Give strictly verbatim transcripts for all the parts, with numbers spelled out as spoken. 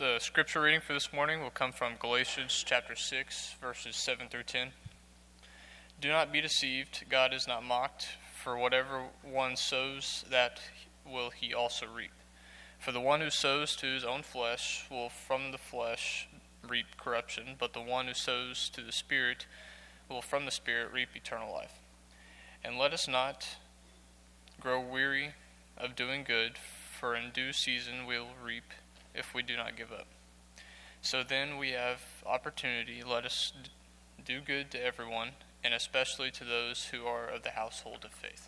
The scripture reading for this morning will come from Galatians chapter six, verses seven through ten. Do not be deceived, God is not mocked, for whatever one sows, that will he also reap. For the one who sows to his own flesh will from the flesh reap corruption, but the one who sows to the Spirit will from the Spirit reap eternal life. And let us not grow weary of doing good, for in due season we will reap if we do not give up. So then we have opportunity. Let us do good to everyone, and especially to those who are of the household of faith.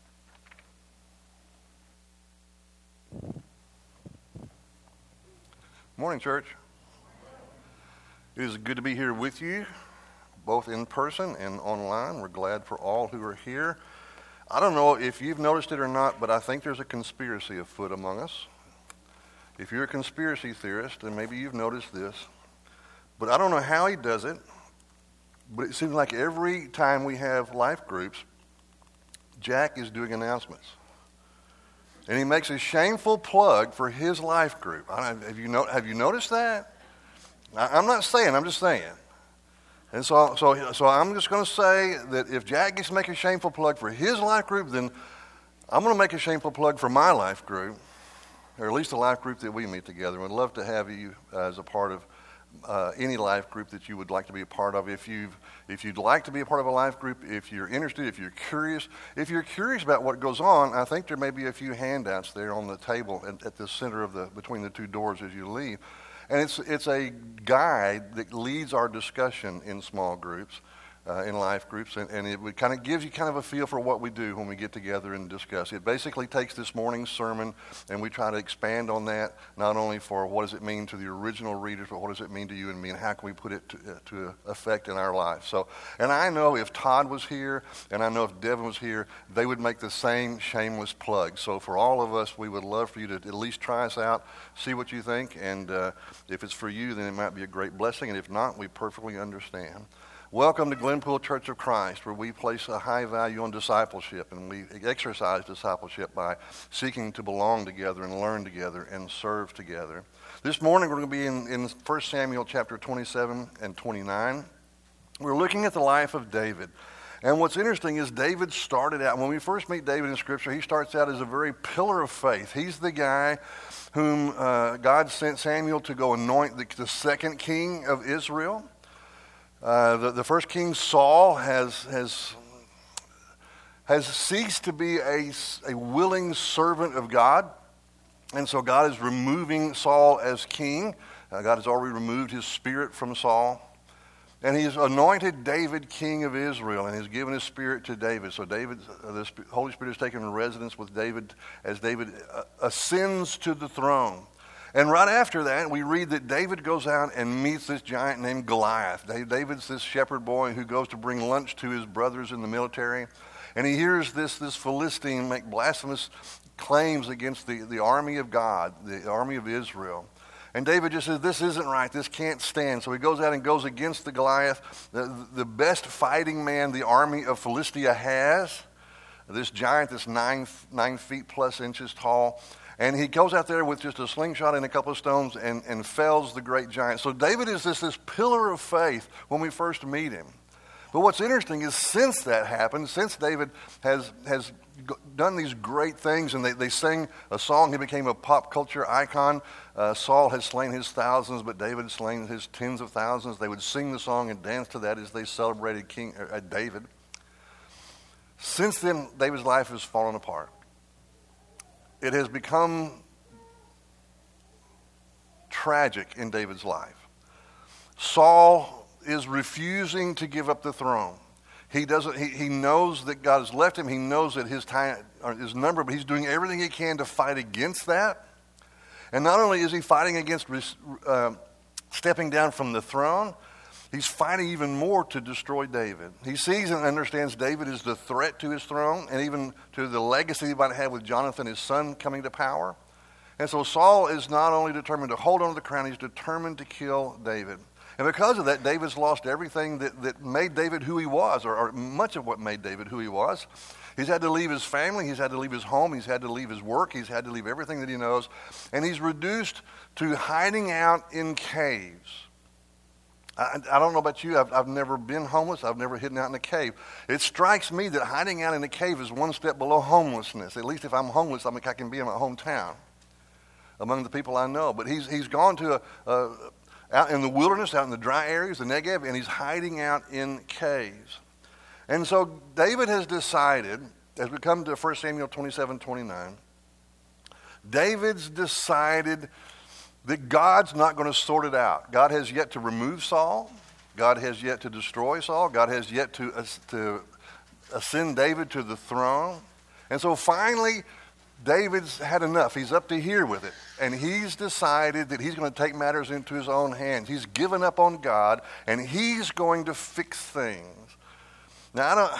Morning, church. It is good to be here with you, both in person and online. We're glad for all who are here. I don't know if you've noticed it or not, but I think there's a conspiracy afoot among us. If you're a conspiracy theorist, then maybe you've noticed this. But I don't know how he does it, but it seems like every time we have life groups, Jack is doing announcements. And he makes a shameful plug for his life group. I don't, have you no, have you noticed that? I, I'm not saying, I'm just saying. And so, so, so I'm just going to say that if Jack gets to make a shameful plug for his life group, then I'm going to make a shameful plug for my life group, or at least the life group that we meet together. We'd love to have you as a part of uh, any life group that you would like to be a part of. If you've, if you'd like to be a part of a life group, if you're interested, if you're curious, if you're curious about what goes on, I think there may be a few handouts there on the table at, at the center of the between the two doors as you leave. And it's it's a guide that leads our discussion in small groups, uh, in life groups, and, and it would kind of gives you kind of a feel for what we do when we get together and discuss. It basically takes this morning's sermon, and we try to expand on that, not only for what does it mean to the original readers, but what does it mean to you and me, and how can we put it to, uh, to effect in our life. So, and I know if Todd was here, and I know if Devin was here, they would make the same shameless plug. So for all of us, we would love for you to at least try us out, see what you think, and uh, if it's for you, then it might be a great blessing, and if not, we perfectly understand. Welcome to Glenpool Church of Christ, where we place a high value on discipleship, and we exercise discipleship by seeking to belong together and learn together and serve together. This morning we're going to be in, in First Samuel chapter twenty-seven and twenty-nine. We're looking at the life of David. And what's interesting is David started out, when we first meet David in Scripture, he starts out as a very pillar of faith. He's the guy whom uh, God sent Samuel to go anoint the, the second king of Israel. Uh, the, the first king, Saul, has has has ceased to be a, a willing servant of God. And so God is removing Saul as king. Uh, God has already removed his spirit from Saul. And he's anointed David king of Israel, and he's given his spirit to David. So David, uh, the Holy Spirit has taken residence with David as David uh, ascends to the throne. And right after that, we read that David goes out and meets this giant named Goliath. David's this shepherd boy who goes to bring lunch to his brothers in the military. And he hears this, this Philistine make blasphemous claims against the, the army of God, the army of Israel. And David just says, this isn't right, this can't stand. So he goes out and goes against the Goliath, the, the best fighting man the army of Philistia has. This giant that's nine, nine feet plus inches tall. And he goes out there with just a slingshot and a couple of stones and, and fells the great giant. So David is this, this pillar of faith when we first meet him. But what's interesting is since that happened, since David has has done these great things, and they, they sing a song, he became a pop culture icon. Uh, Saul has slain his thousands, but David has slain his tens of thousands. They would sing the song and dance to that as they celebrated King uh, David. Since then, David's life has fallen apart. It has become tragic in David's life. Saul is refusing to give up the throne. He doesn't. He, he knows that God has left him. He knows that his time is numbered, but he's doing everything he can to fight against that. And not only is he fighting against uh, stepping down from the throne, he's fighting even more to destroy David. He sees and understands David is the threat to his throne and even to the legacy he might have with Jonathan, his son, coming to power. And so Saul is not only determined to hold on to the crown, he's determined to kill David. And because of that, David's lost everything that, that made David who he was, or, or much of what made David who he was. He's had to leave his family. He's had to leave his home. He's had to leave his work. He's had to leave everything that he knows. And he's reduced to hiding out in caves. I, I don't know about you. I've, I've never been homeless. I've never hidden out in a cave. It strikes me that hiding out in a cave is one step below homelessness. At least if I'm homeless, I mean, I can be in my hometown among the people I know. But he's he's gone to a, a, out in the wilderness, out in the dry areas, the Negev, and he's hiding out in caves. And so David has decided, as we come to First Samuel twenty-seven twenty-nine, David's decided that God's not going to sort it out. God has yet to remove Saul. God has yet to destroy Saul. God has yet to, uh, to ascend David to the throne. And so finally, David's had enough. He's up to here with it. And he's decided that he's going to take matters into his own hands. He's given up on God, and he's going to fix things. Now, I don't,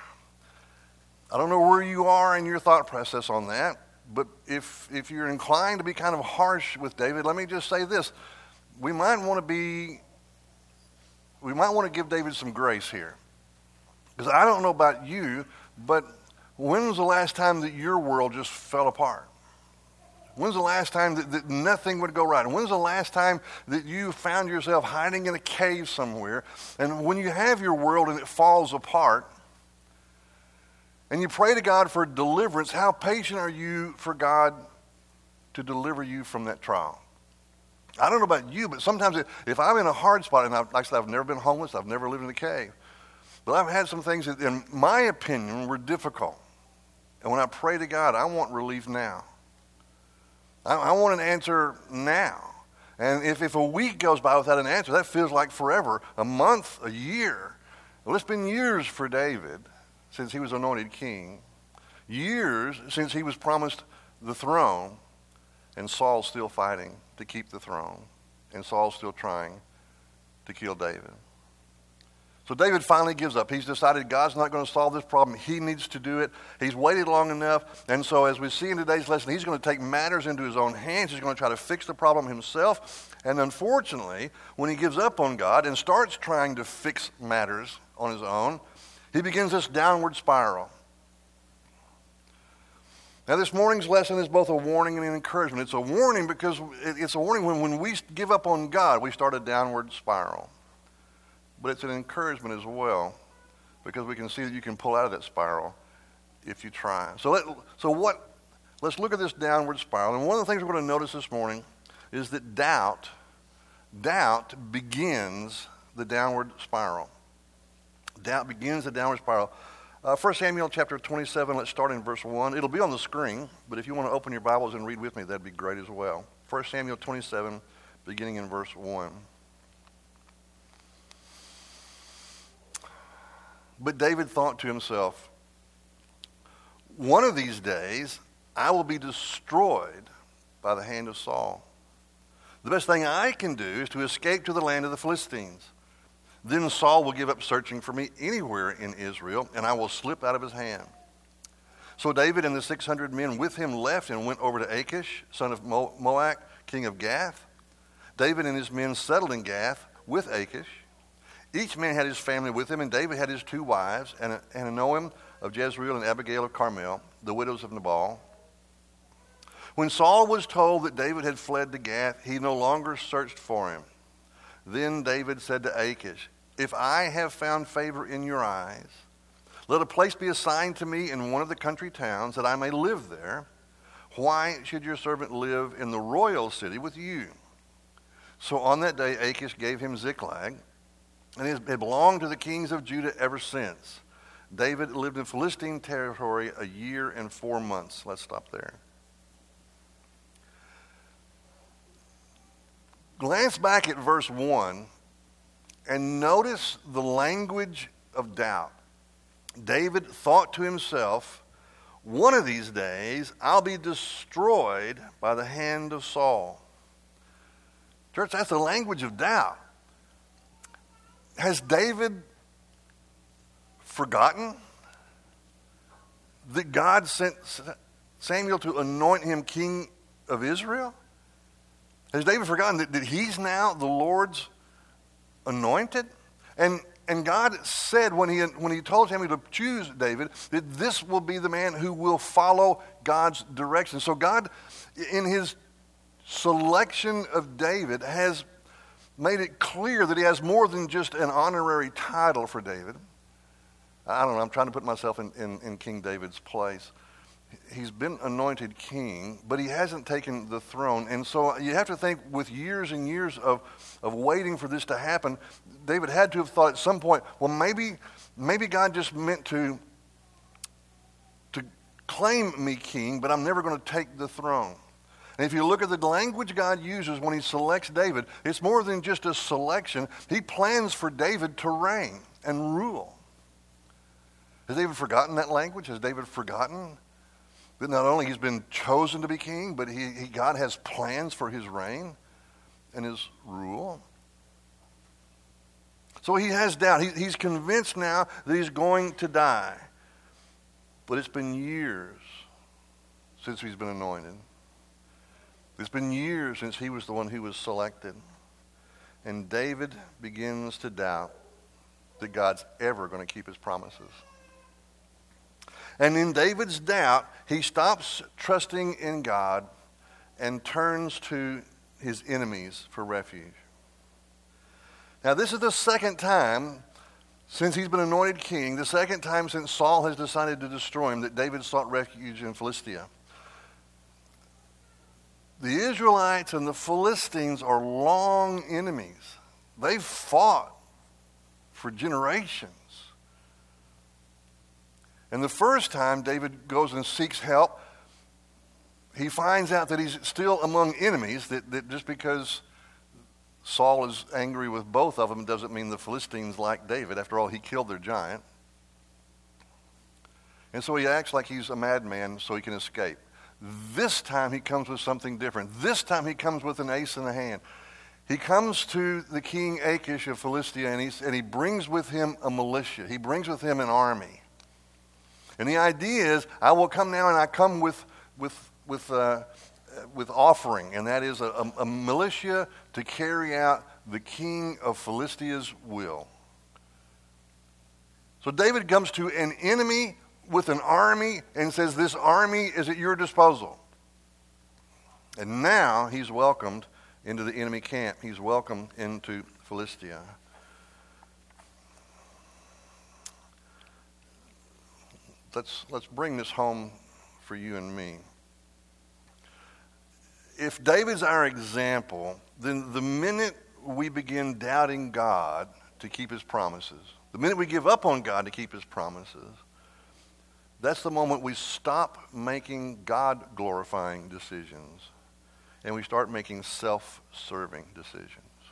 I don't know where you are in your thought process on that. But if if you're inclined to be kind of harsh with David, let me just say this. We might want to be, we might want to give David some grace here. Because I don't know about you, but when was the last time that your world just fell apart? When's the last time that, that nothing would go right? And when's the last time that you found yourself hiding in a cave somewhere? And when you have your world and it falls apart, and you pray to God for deliverance, how patient are you for God to deliver you from that trial? I don't know about you, but sometimes if I'm in a hard spot, and I've, like I said, I've never been homeless, I've never lived in a cave, but I've had some things that, in my opinion, were difficult. And when I pray to God, I want relief now. I, I want an answer now. And if, if a week goes by without an answer, that feels like forever, a month, a year. Well, it's been years for David since he was anointed king, years since he was promised the throne, and Saul's still fighting to keep the throne, and Saul's still trying to kill David. So David finally gives up. He's decided God's not going to solve this problem. He needs to do it. He's waited long enough, and so as we see in today's lesson, he's going to take matters into his own hands. He's going to try to fix the problem himself, and unfortunately, when he gives up on God and starts trying to fix matters on his own, he begins this downward spiral. Now, this morning's lesson is both a warning and an encouragement. It's a warning because it's a warning when, when we give up on God, we start a downward spiral. But it's an encouragement as well because we can see that you can pull out of that spiral if you try. So, let, so what? Let's look at this downward spiral. And one of the things we're going to notice this morning is that doubt, doubt begins the downward spiral. Doubt begins the downward spiral. Uh, First Samuel chapter twenty-seven, let's start in verse one. It'll be on the screen, but if you want to open your Bibles and read with me, that'd be great as well. First Samuel twenty-seven, beginning in verse one. But David thought to himself, one of these days I will be destroyed by the hand of Saul. The best thing I can do is to escape to the land of the Philistines. Then Saul will give up searching for me anywhere in Israel, and I will slip out of his hand. So David and the six hundred men with him left and went over to Achish, son of Moab, king of Gath. David and his men settled in Gath with Achish. Each man had his family with him, and David had his two wives, Ahinoam of Jezreel and Abigail of Carmel, the widows of Nabal. When Saul was told that David had fled to Gath, he no longer searched for him. Then David said to Achish, if I have found favor in your eyes, let a place be assigned to me in one of the country towns that I may live there. Why should your servant live in the royal city with you? So on that day Achish gave him Ziklag, and it had belonged to the kings of Judah ever since. David lived in Philistine territory a year and four months. Let's stop there. Glance back at verse one and notice the language of doubt. David thought to himself, one of these days I'll be destroyed by the hand of Saul. Church, that's the language of doubt. Has David forgotten that God sent Samuel to anoint him king of Israel? Has David forgotten that, that he's now the Lord's anointed? And and God said when he, when he told Samuel to choose David, that this will be the man who will follow God's direction. So God, in his selection of David, has made it clear that he has more than just an honorary title for David. I don't know, I'm trying to put myself in, in, in King David's place. He's been anointed king, but he hasn't taken the throne. And so you have to think, with years and years of, of waiting for this to happen, David had to have thought at some point, well, maybe maybe God just meant to, to claim me king, but I'm never going to take the throne. And if you look at the language God uses when he selects David, it's more than just a selection. He plans for David to reign and rule. Has David forgotten that language? Has David forgotten that not only he's been chosen to be king, but he, he God has plans for his reign and his rule? So he has doubt. He, he's convinced now that he's going to die. But it's been years since he's been anointed. It's been years since he was the one who was selected. And David begins to doubt that God's ever going to keep his promises. And in David's doubt, he stops trusting in God and turns to his enemies for refuge. Now, this is the second time since he's been anointed king, the second time since Saul has decided to destroy him, that David sought refuge in Philistia. The Israelites and the Philistines are long enemies. They've fought for generations. And the first time David goes and seeks help, he finds out that he's still among enemies, that, that just because Saul is angry with both of them doesn't mean the Philistines like David. After all, he killed their giant. And so he acts like he's a madman so he can escape. This time he comes with something different. This time he comes with an ace in the hand. He comes to the king Achish of Philistia, and, he's, and he brings with him a militia. He brings with him an army. And the idea is, I will come now and I come with with with uh, with offering, and that is a, a, a militia to carry out the king of Philistia's will. So David comes to an enemy with an army and says, this army is at your disposal. And now he's welcomed into the enemy camp. He's welcomed into Philistia. Let's, let's bring this home for you and me. If David's our example, then the minute we begin doubting God to keep his promises, the minute we give up on God to keep his promises, that's the moment we stop making God-glorifying decisions and we start making self-serving decisions.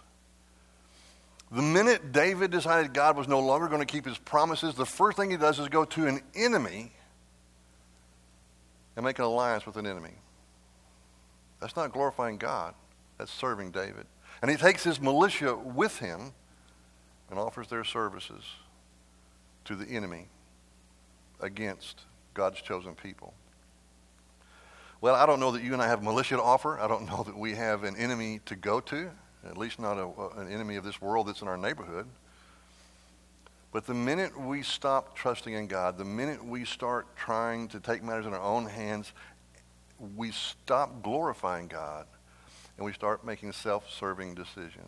The minute David decided God was no longer going to keep his promises, the first thing he does is go to an enemy and make an alliance with an enemy. That's not glorifying God. That's serving David. And he takes his militia with him and offers their services to the enemy against God's chosen people. Well, I don't know that you and I have militia to offer. I don't know that we have an enemy to go to, at least not a, an enemy of this world that's in our neighborhood. But the minute we stop trusting in God, the minute we start trying to take matters in our own hands, we stop glorifying God and we start making self-serving decisions.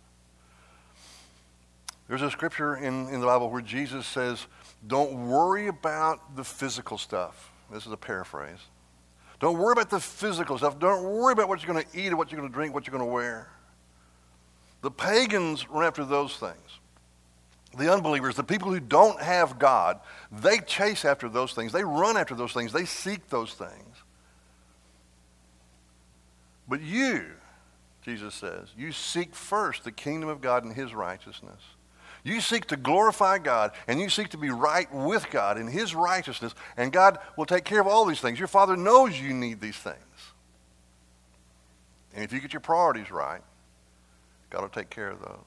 There's a scripture in, in the Bible where Jesus says, don't worry about the physical stuff. This is a paraphrase. Don't worry about the physical stuff. Don't worry about what you're going to eat or what you're going to drink, what you're going to wear. The pagans run after those things. The unbelievers, the people who don't have God, they chase after those things. They run after those things. They seek those things. But you, Jesus says, you seek first the kingdom of God and his righteousness. You seek to glorify God, and you seek to be right with God in his righteousness, and God will take care of all these things. Your Father knows you need these things. And if you get your priorities right, God will take care of those.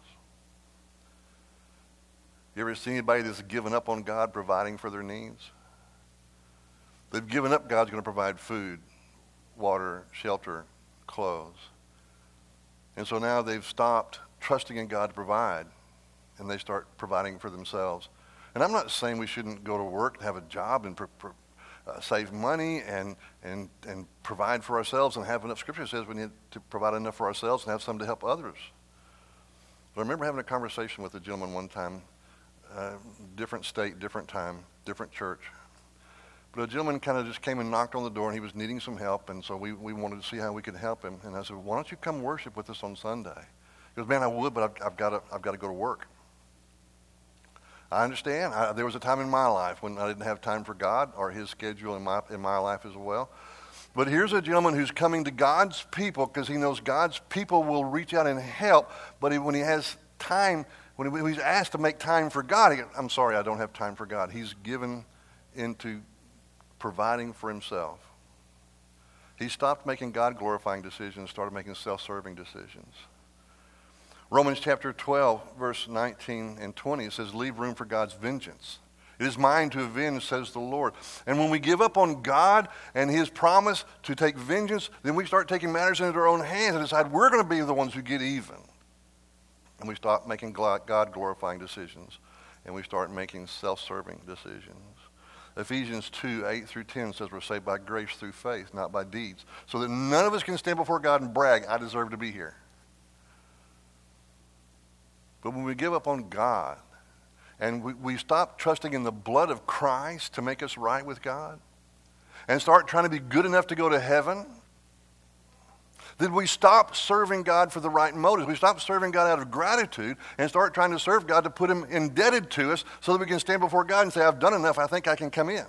You ever seen anybody that's given up on God providing for their needs? They've given up God's going to provide food, water, shelter, clothes. And so now they've stopped trusting in God to provide. and they start providing for themselves. And I'm not saying we shouldn't go to work, have a job, and pr- pr- uh, save money and, and, and provide for ourselves and have enough. Scripture says we need to provide enough for ourselves and have some to help others. But I remember having a conversation with a gentleman one time, uh, different state, different time, different church. But a gentleman kind of just came and knocked on the door, and he was needing some help, and so we, we wanted to see how we could help him. And I said, why don't you come worship with us on Sunday? He goes, man, I would, but I've, I've got to I've got to go to work. I understand. I, there was a time in my life when I didn't have time for God or his schedule in my in my life as well. But here's a gentleman who's coming to God's people because he knows God's people will reach out and help. But he, when he has time, when, he, when he's asked to make time for God, he goes, I'm sorry, I don't have time for God. He's given into providing for himself. He stopped making God-glorifying decisions, started making self-serving decisions. Romans chapter twelve, verse nineteen and twenty, it says, leave room for God's vengeance. It is mine to avenge, says the Lord. And when we give up on God and his promise to take vengeance, then we start taking matters into our own hands and decide we're going to be the ones who get even. And we stop making God-glorifying decisions, and we start making self-serving decisions. Ephesians two, eight through ten says we're saved by grace through faith, not by deeds. So that none of us can stand before God and brag, I deserve to be here. But when we give up on God and we, we stop trusting in the blood of Christ to make us right with God and start trying to be good enough to go to heaven, then we stop serving God for the right motives. We stop serving God out of gratitude and start trying to serve God to put him indebted to us so that we can stand before God and say, I've done enough, I think I can come in.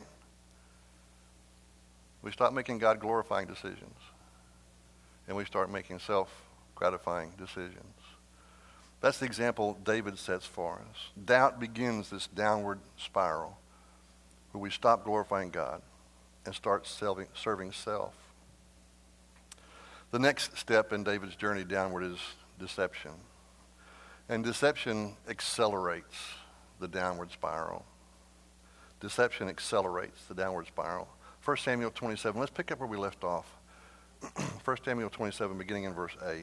We stop making God-glorifying decisions, and we start making self-gratifying decisions. That's the example David sets for us. Doubt begins this downward spiral where we stop glorifying God and start serving, serving self. The next step in David's journey downward is deception. And deception accelerates the downward spiral. Deception accelerates the downward spiral. First Samuel twenty-seven, let's pick up where we left off. First Samuel twenty-seven, beginning in verse eight.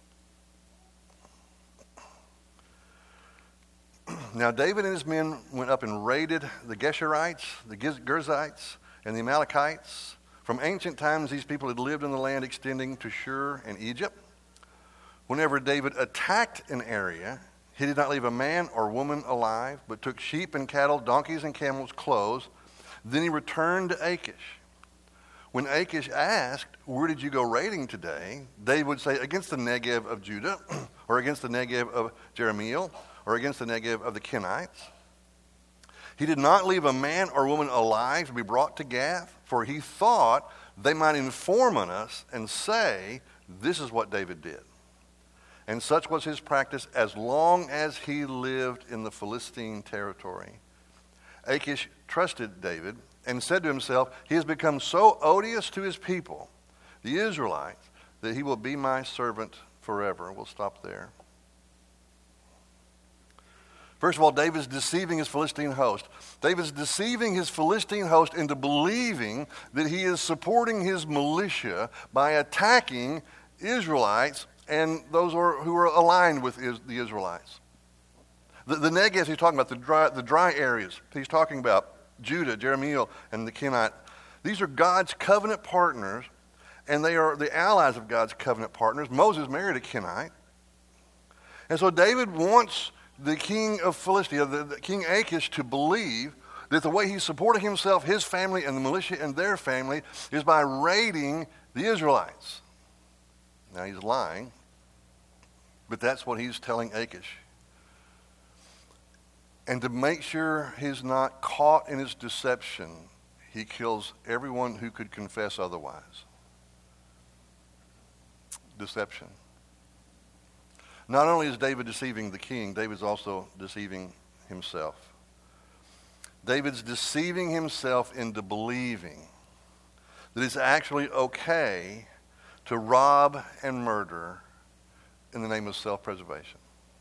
Now David and his men went up and raided the Geshurites, the Girzites, and the Amalekites. From ancient times, these people had lived in the land extending to Shur and Egypt. Whenever David attacked an area, he did not leave a man or woman alive, but took sheep and cattle, donkeys and camels, clothes. Then he returned to Achish. When Achish asked, where did you go raiding today? David would say, against the Negev of Judah, or against the Negev of Jerahmeel, or against the Negev of the Kenites. He did not leave a man or woman alive to be brought to Gath, for he thought they might inform on us and say, this is what David did. And such was his practice as long as he lived in the Philistine territory. Achish trusted David and said to himself, he has become so odious to his people, the Israelites, that he will be my servant forever. We'll stop there. First of all, David's deceiving his Philistine host. David's deceiving his Philistine host into believing that he is supporting his militia by attacking Israelites and those who are, who are aligned with is, the Israelites. The, the Negev he's talking about, the dry, the dry areas. He's talking about Judah, Jerahmeel, and the Kenite. These are God's covenant partners, and they are the allies of God's covenant partners. Moses married a Kenite. And so David wants the king of Philistia, the, the King Achish, to believe that the way he's supporting himself, his family, and the militia and their family is by raiding the Israelites. Now he's lying, but that's what he's telling Achish. And to make sure he's not caught in his deception, he kills everyone who could confess otherwise. Deception. Not only is David deceiving the king, David's also deceiving himself. David's deceiving himself into believing that it's actually okay to rob and murder in the name of self-preservation.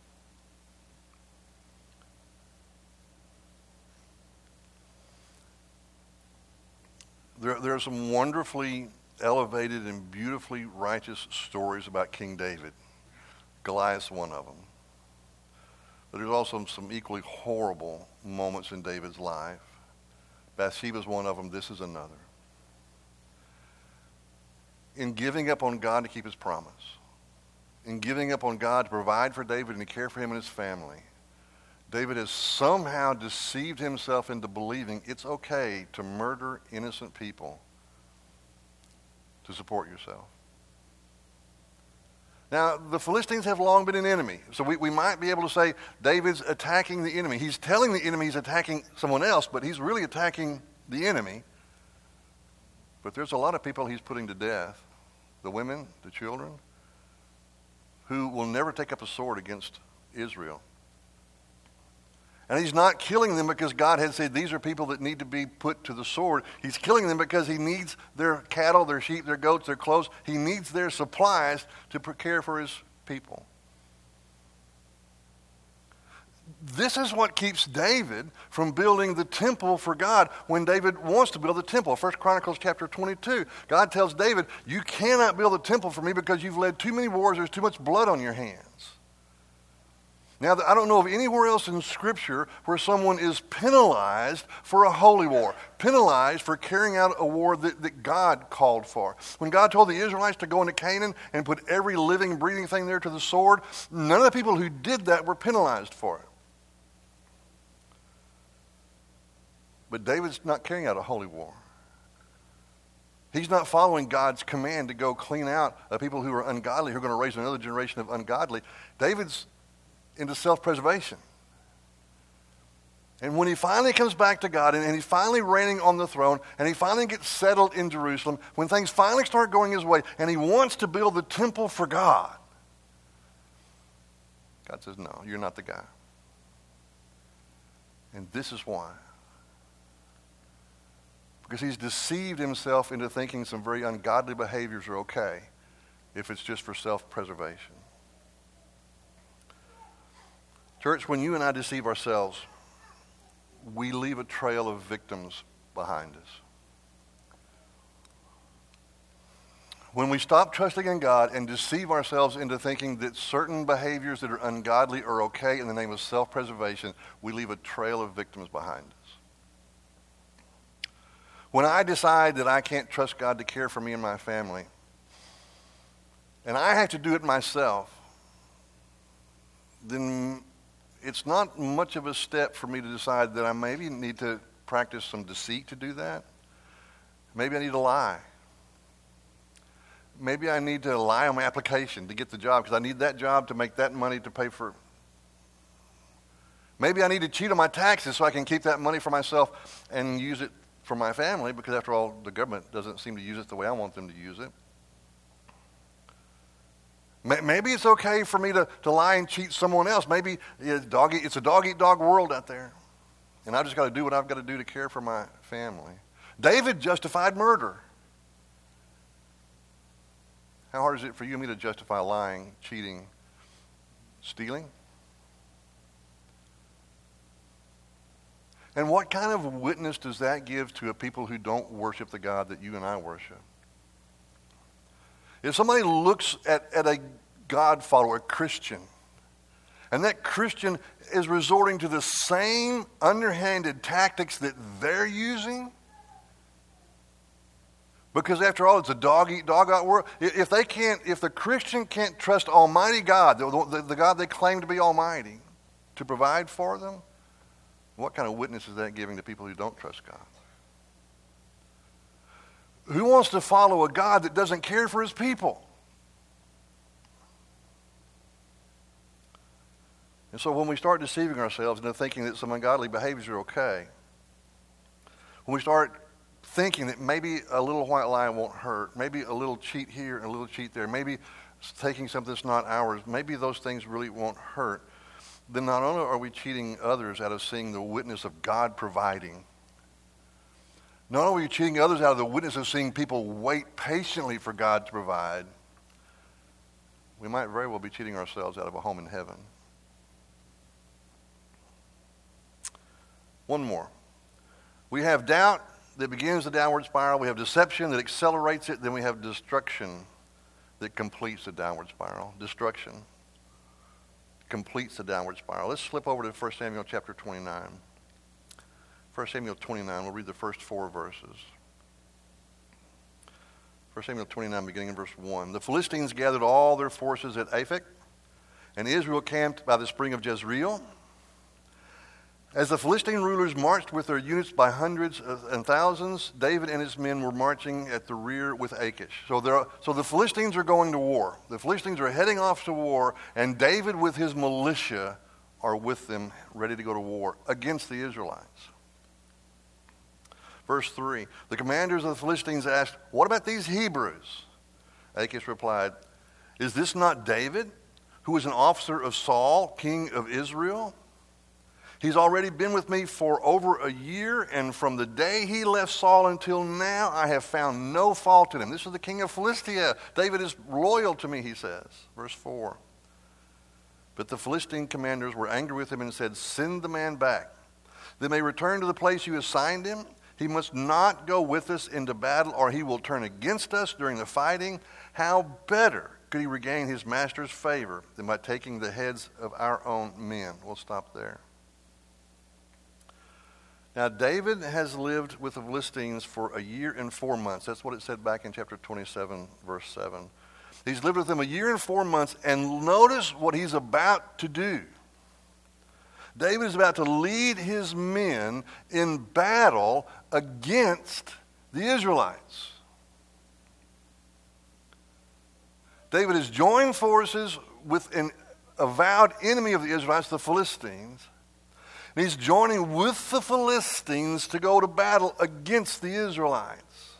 There, there are some wonderfully elevated and beautifully righteous stories about King David. Goliath's one of them. But there's also some equally horrible moments in David's life. Bathsheba's one of them. This is another. In giving up on God to keep his promise, in giving up on God to provide for David and to care for him and his family, David has somehow deceived himself into believing it's okay to murder innocent people to support yourself. Now, the Philistines have long been an enemy, so we, we might be able to say David's attacking the enemy. He's telling the enemy he's attacking someone else, but he's really attacking the enemy. But there's a lot of people he's putting to death, the women, the children, who will never take up a sword against Israel. And he's not killing them because God had said these are people that need to be put to the sword. He's killing them because he needs their cattle, their sheep, their goats, their clothes. He needs their supplies to care for his people. This is what keeps David from building the temple for God when David wants to build the temple. First Chronicles chapter twenty-two, God tells David, you cannot build a temple for me because you've led too many wars. There's too much blood on your hands. Now, I don't know of anywhere else in Scripture where someone is penalized for a holy war, penalized for carrying out a war that, that God called for. When God told the Israelites to go into Canaan and put every living, breathing thing there to the sword, none of the people who did that were penalized for it. But David's not carrying out a holy war. He's not following God's command to go clean out uh, people who are ungodly, who are going to raise another generation of ungodly. David's into self-preservation. And when he finally comes back to God and, and he's finally reigning on the throne and he finally gets settled in Jerusalem, when things finally start going his way and he wants to build the temple for God, God says, no, you're not the guy. And this is why. Because he's deceived himself into thinking some very ungodly behaviors are okay if it's just for self-preservation. Church, when you and I deceive ourselves, we leave a trail of victims behind us. When we stop trusting in God and deceive ourselves into thinking that certain behaviors that are ungodly are okay in the name of self-preservation, we leave a trail of victims behind us. When I decide that I can't trust God to care for me and my family, and I have to do it myself, then it's not much of a step for me to decide that I maybe need to practice some deceit to do that. Maybe I need to lie. Maybe I need to lie on my application to get the job because I need that job to make that money to pay for. Maybe I need to cheat on my taxes so I can keep that money for myself and use it for my family because, after all, the government doesn't seem to use it the way I want them to use it. Maybe it's okay for me to, to lie and cheat someone else. Maybe it's, dog, it's a dog-eat-dog world out there. And I've just got to do what I've got to do to care for my family. David justified murder. How hard is it for you and me to justify lying, cheating, stealing? And what kind of witness does that give to a people who don't worship the God that you and I worship? If somebody looks at, at a God follower, a Christian, and that Christian is resorting to the same underhanded tactics that they're using, because after all, it's a dog-eat-dog out world. If they can't, if the Christian can't trust Almighty God, the, the, the God they claim to be Almighty, to provide for them, what kind of witness is that giving to people who don't trust God? Who wants to follow a God that doesn't care for his people? And so when we start deceiving ourselves into thinking that some ungodly behaviors are okay, when we start thinking that maybe a little white lie won't hurt, maybe a little cheat here and a little cheat there, maybe taking something that's not ours, maybe those things really won't hurt, then not only are we cheating others out of seeing the witness of God providing, not only are we cheating others out of the witness of seeing people wait patiently for God to provide, we might very well be cheating ourselves out of a home in heaven. One more. We have doubt that begins the downward spiral. We have deception that accelerates it. Then we have destruction that completes the downward spiral. Destruction. completes the downward spiral. Let's flip over to First Samuel chapter twenty-nine. First Samuel twenty-nine, we'll read the first four verses. First Samuel twenty-nine, beginning in verse one. The Philistines gathered all their forces at Aphek, and Israel camped by the spring of Jezreel. As the Philistine rulers marched with their units by hundreds and thousands, David and his men were marching at the rear with Achish. So, there, so the Philistines are going to war. The Philistines are heading off to war, and David with his militia are with them, ready to go to war against the Israelites. Verse three, the commanders of the Philistines asked, "What about these Hebrews?" Achish replied, "Is this not David, who was an officer of Saul, king of Israel? He's already been with me for over a year, and from the day he left Saul until now, I have found no fault in him." This is the king of Philistia. David is loyal to me, he says. Verse four. But the Philistine commanders were angry with him and said, "Send the man back. They may return to the place you assigned him. He must not go with us into battle, or he will turn against us during the fighting. How better could he regain his master's favor than by taking the heads of our own men?" We'll stop there. Now, David has lived with the Philistines for a year and four months. That's what it said back in chapter twenty-seven, verse seven. He's lived with them a year and four months, and notice what he's about to do. David is about to lead his men in battle against the Israelites. David has joined forces with an avowed enemy of the Israelites, the Philistines. And he's joining with the Philistines to go to battle against the Israelites.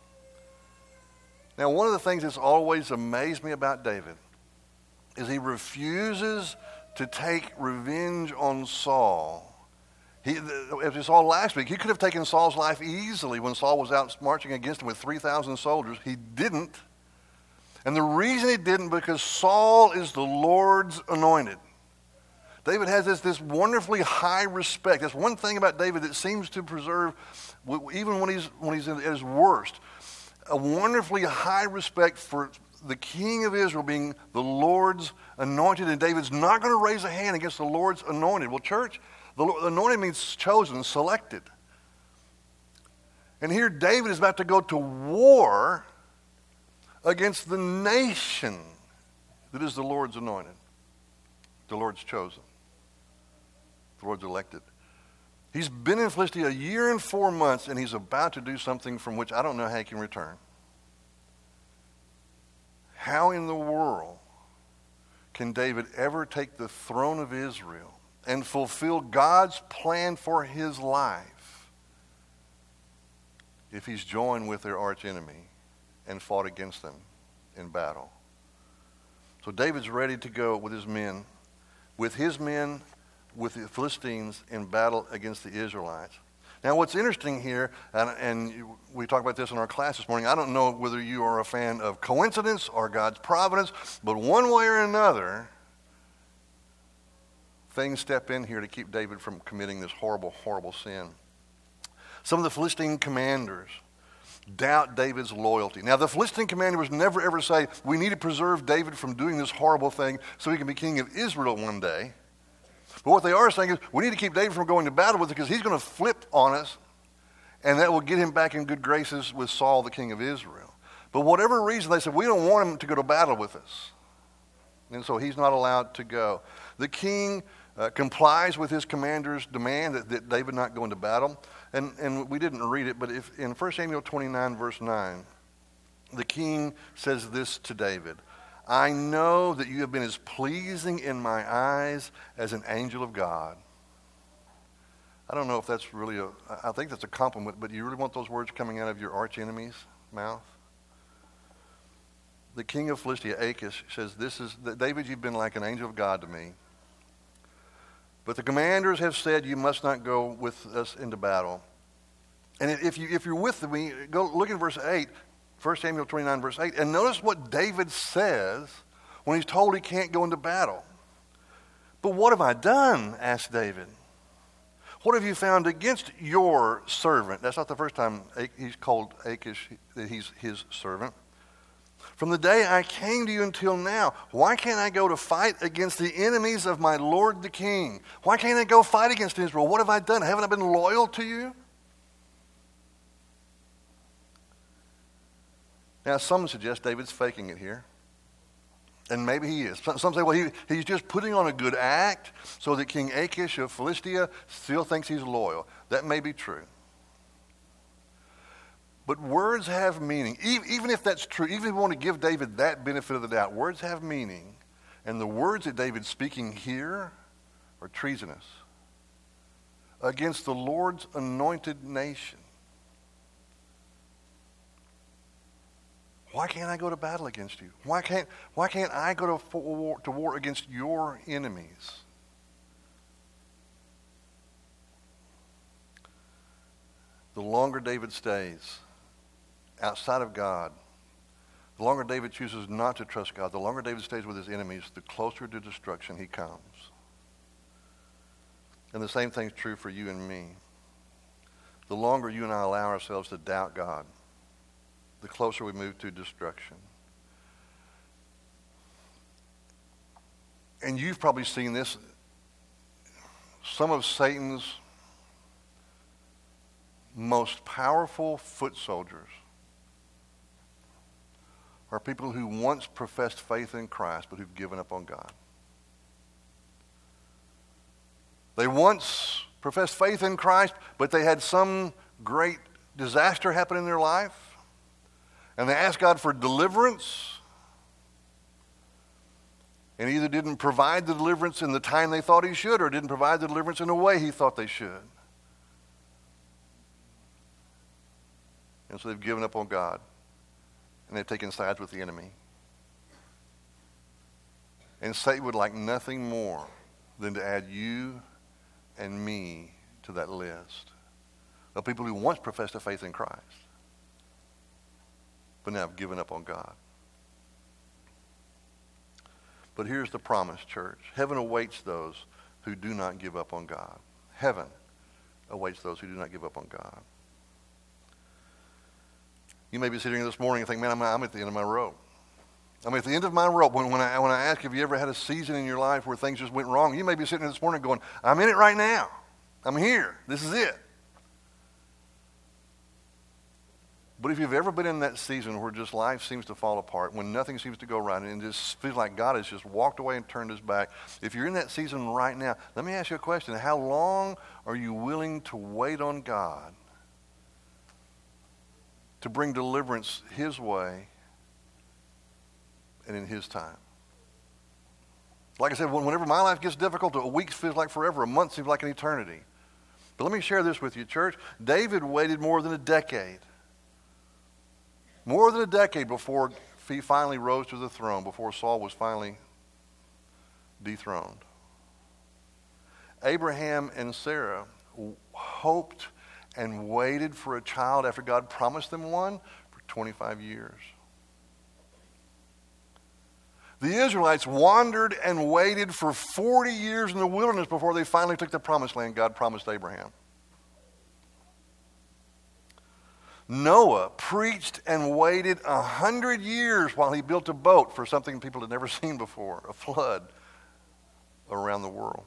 Now, one of the things that's always amazed me about David is he refuses to take revenge on Saul. He, as we saw last week, he could have taken Saul's life easily when Saul was out marching against him with three thousand soldiers. He didn't. And the reason he didn't, because Saul is the Lord's anointed. David has this, this wonderfully high respect. That's one thing about David that seems to preserve, even when he's, when he's at his worst, a wonderfully high respect for the king of Israel being the Lord's anointed. And David's not going to raise a hand against the Lord's anointed. Well, church, the anointed means chosen, selected. And here David is about to go to war against the nation that is the Lord's anointed, the Lord's chosen, the Lord's elected. He's been in Philistia a year and four months, and he's about to do something from which I don't know how he can return. How in the world can David ever take the throne of Israel and fulfill God's plan for his life if he's joined with their archenemy and fought against them in battle? So David's ready to go with his men, with his men, with the Philistines in battle against the Israelites. Now, what's interesting here, and, and we talked about this in our class this morning, I don't know whether you are a fan of coincidence or God's providence, but one way or another, things step in here to keep David from committing this horrible, horrible sin. Some of the Philistine commanders doubt David's loyalty. Now, the Philistine commanders never ever say, we need to preserve David from doing this horrible thing so he can be king of Israel one day. But what they are saying is, we need to keep David from going to battle with us because he's going to flip on us, and that will get him back in good graces with Saul, the king of Israel. But whatever reason, they said, we don't want him to go to battle with us. And so he's not allowed to go. The king uh, complies with his commander's demand that, that David not go into battle. And, and we didn't read it, but if in First Samuel twenty-nine, verse nine, the king says this to David: I know that you have been as pleasing in my eyes as an angel of God. I don't know if that's really a, I think that's a compliment, but you really want those words coming out of your arch enemy's mouth? The king of Philistia, Achish, says, this is, David, you've been like an angel of God to me. But the commanders have said you must not go with us into battle. And if, you, if you're with me, go look at verse eight. First Samuel twenty-nine, verse eight, and notice what David says when he's told he can't go into battle. But what have I done? Asked David. What have you found against your servant? That's not the first time he's called Achish that he's his servant. From the day I came to you until now, why can't I go to fight against the enemies of my Lord the King? Why can't I go fight against Israel? What have I done? Haven't I been loyal to you? Now, some suggest David's faking it here. And maybe he is. Some say, well, he, he's just putting on a good act so that King Achish of Philistia still thinks he's loyal. That may be true. But words have meaning. Even if that's true, even if we want to give David that benefit of the doubt, words have meaning. And the words that David's speaking here are treasonous against the Lord's anointed nation. Why can't I go to battle against you? Why can't, why can't I go to war, to war against your enemies? The longer David stays outside of God, the longer David chooses not to trust God, the longer David stays with his enemies, the closer to destruction he comes. And the same thing's true for you and me. The longer you and I allow ourselves to doubt God, the closer we move to destruction. And you've probably seen this. Some of Satan's most powerful foot soldiers are people who once professed faith in Christ but who've given up on God. They once professed faith in Christ, but they had some great disaster happen in their life. And they asked God for deliverance, and he either didn't provide the deliverance in the time they thought he should or didn't provide the deliverance in the way he thought they should. And so they've given up on God, and they've taken sides with the enemy. And Satan would like nothing more than to add you and me to that list of people who once professed a faith in Christ, but now have given up on God. But here's the promise, church. Heaven awaits those who do not give up on God. Heaven awaits those who do not give up on God. You may be sitting here this morning and think, man, I'm, I'm at the end of my rope. I'm at the end of my rope. When, when, I, when I ask, have you ever had a season in your life where things just went wrong? You may be sitting here this morning going, I'm in it right now. I'm here. This is it. But if you've ever been in that season where just life seems to fall apart, when nothing seems to go right, and it just feels like God has just walked away and turned his back, if you're in that season right now, let me ask you a question. How long are you willing to wait on God to bring deliverance his way and in his time? Like I said, whenever my life gets difficult, a week feels like forever, a month seems like an eternity. But let me share this with you, church. David waited more than a decade. More than a decade before he finally rose to the throne, before Saul was finally dethroned. Abraham and Sarah hoped and waited for a child after God promised them one for twenty-five years. The Israelites wandered and waited for forty years in the wilderness before they finally took the promised land God promised Abraham. Noah preached and waited a hundred years while he built a boat for something people had never seen before, a flood around the world.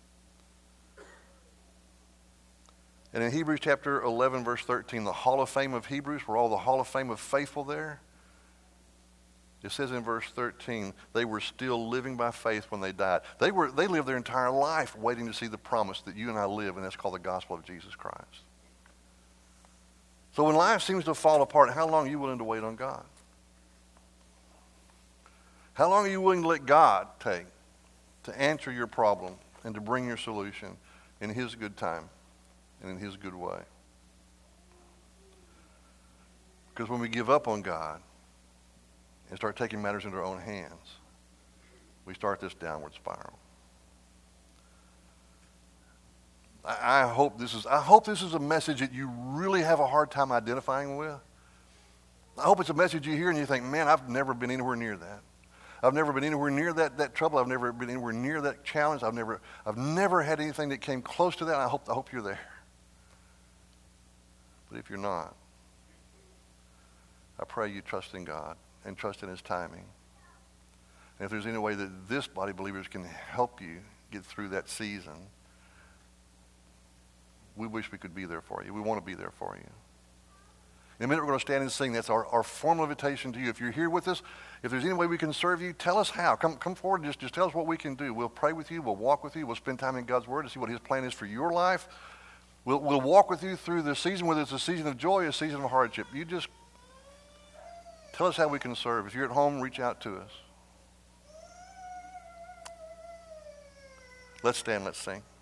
And in Hebrews chapter eleven, verse thirteen, the Hall of Fame of Hebrews, where all the Hall of Fame of faithful there, it says in verse thirteen, they were still living by faith when they died. They were they lived their entire life waiting to see the promise that you and I live, and that's called the gospel of Jesus Christ. So when life seems to fall apart, how long are you willing to wait on God? How long are you willing to let God take to answer your problem and to bring your solution in his good time and in his good way? Because when we give up on God and start taking matters into our own hands, we start this downward spiral. I hope this is I hope this is a message that you really have a hard time identifying with. I hope it's a message you hear and you think, man, I've never been anywhere near that. I've never been anywhere near that, that trouble. I've never been anywhere near that challenge. I've never I've never had anything that came close to that. I hope I hope you're there. But if you're not, I pray you trust in God and trust in his timing. And if there's any way that this body of believers can help you get through that season, we wish we could be there for you. We want to be there for you. In a minute, we're going to stand and sing. That's our, our formal invitation to you. If you're here with us, if there's any way we can serve you, tell us how. Come come forward and just, just tell us what we can do. We'll pray with you. We'll walk with you. We'll spend time in God's Word to see what his plan is for your life. We'll, we'll walk with you through the season, whether it's a season of joy or a season of hardship. You just tell us how we can serve. If you're at home, reach out to us. Let's stand. Let's sing.